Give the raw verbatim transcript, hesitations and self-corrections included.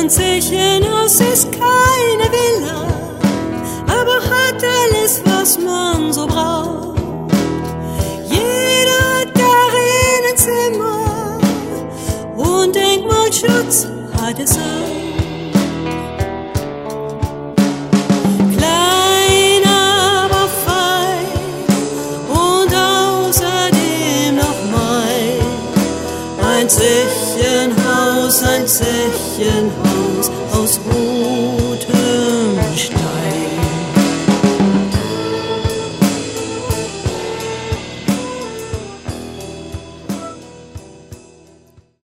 Ein Zechenhaus ist keine Villa, aber hat alles, was man so braucht. Jeder hat darin ein Zimmer und Denkmalschutz hat es auch. Klein, aber fein und außerdem noch mein. Ein Zechenhaus, ein Zechenhaus aus rotem Stein.